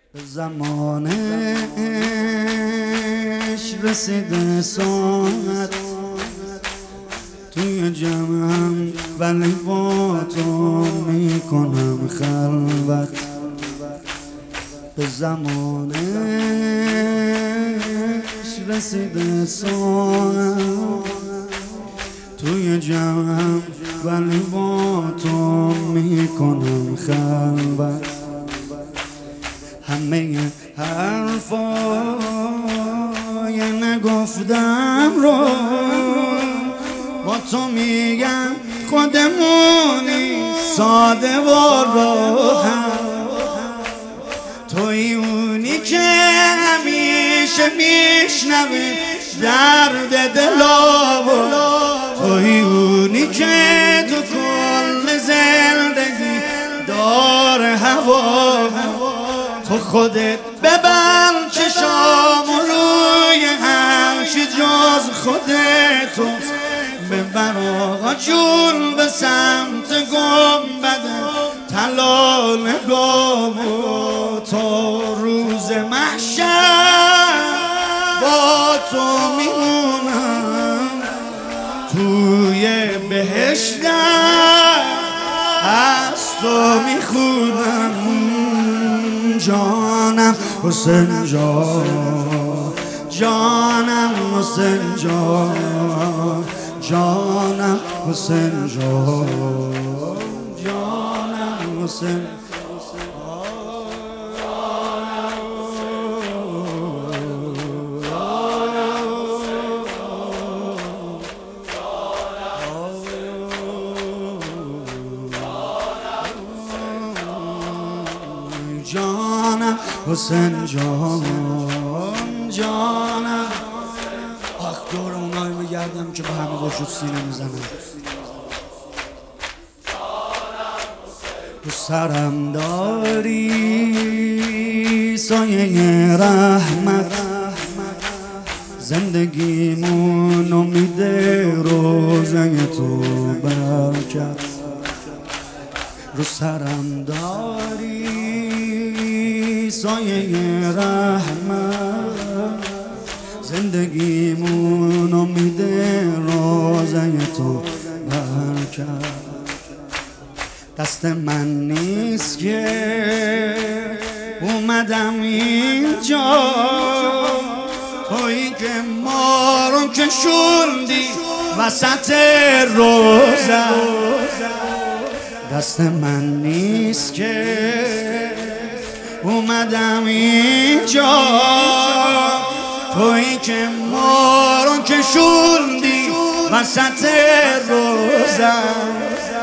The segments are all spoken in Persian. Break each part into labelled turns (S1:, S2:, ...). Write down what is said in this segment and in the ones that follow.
S1: به زمانش رسیده ساعت توی جمعم ولی با تو میکنم خلوت. به زمانش رسیده ساعت توی جمعم ولی با تو میکنم خلوت. همه حرفای نگفتم رو با تو میگم، خودمونی ساده و راحت. توی اونی که همیشه میشنوه درد دلامو، توی اونی که تو کل زندگی دار هوامو. تو خودت ببند چشامو روی هرچی جز خودتوست. ببر آقا جون به سمت گنبد طلا نگامو. تا روز محشر با تو میمونم، توی بهشتم از تو میخونم. جانم حسین جان، جانم حسین جان، جانم حسین جان، جانم حسین جانم حسین جان، جانم. آخ دور اونایی بگردم که با همه باشو سینه میزنم. تو سرم داری سایه رحمت، زندگیمون امیده روزه تو برکت. رو سرم داری سایه رحمت، زندگیمون امیده روزه تو برکت. دست من نیست که اومدم اینجا، تویی که ما رو کشوندی وسط روزه. دست من نیست که اومدم اینجا، تویی که ما رو کشوندی وسط روزم.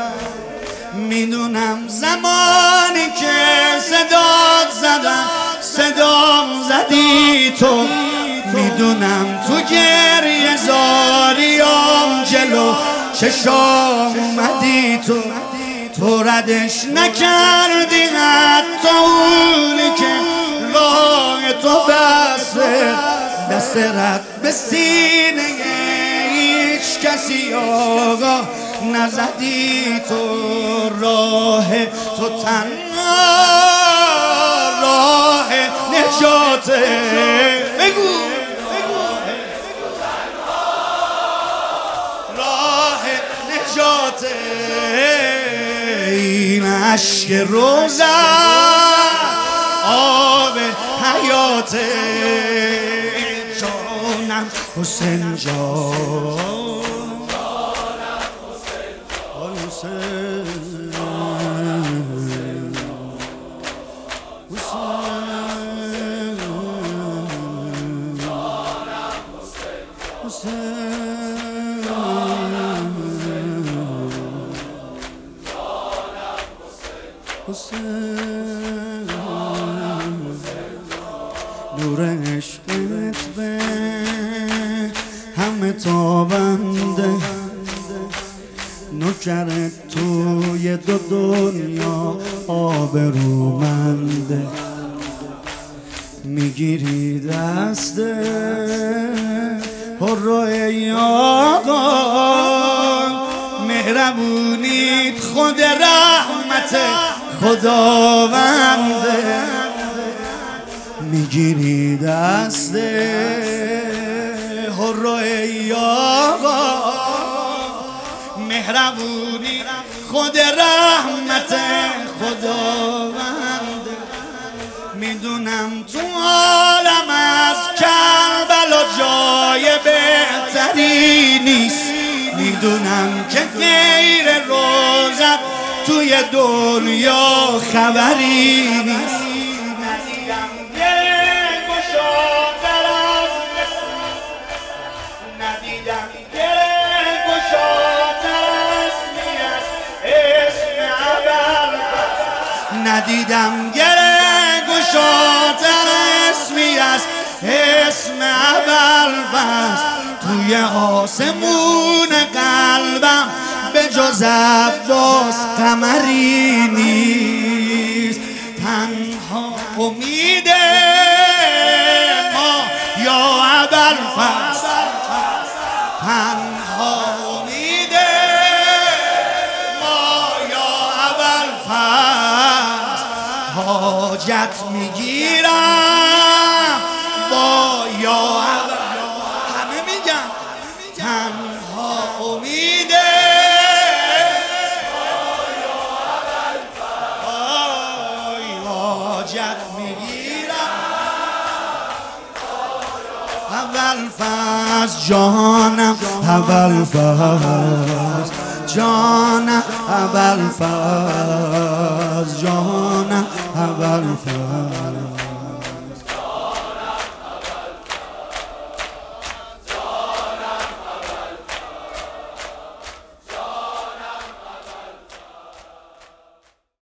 S1: میدونم زمانی که صدات زدم صدام زدی تو، میدونم تو گریه زاریام جلو چشام اومدی تو. تو ردش نکردی حتی اونی که راه تو بسته، دست رد به سینه هیچ کسی آقا نزدی تو. راه تو تنها راه نجاته. بگو راه نجاته. این عشق روزه آب حیاته. جانم حسین جان، نور عشقت به همه تابنده، نوکرت توی دو دنیا آبرومنده. میگیری دست پر ای آقا، مهربونیت خود رحمت خداونده. میگیری دست هرای آقا، مهربونی خود رحمت خداوند. میدونم تو عالم از کربلا جای بهتری نیست، میدونم که غیر روزت توی دنیا خبری نیست. ندیدم گره گشادر از ندیدم گره گشادر اسم ابوالفضل، ندیدم گره گشادر اسمی از اسم ابوالفضل. توی آسمون قلبم به جز عباس قمری نیست. تنها امید ما یا ابوالفضل، تنها امید ما یا ابوالفضل. حاجت میگیرم با یا ابوالفضل، همه میگن تنها امید حاجت میگیرم ابوالفضل جانم، ابوالفضل جانم، ابوالفضل جانم، ابوالفضل.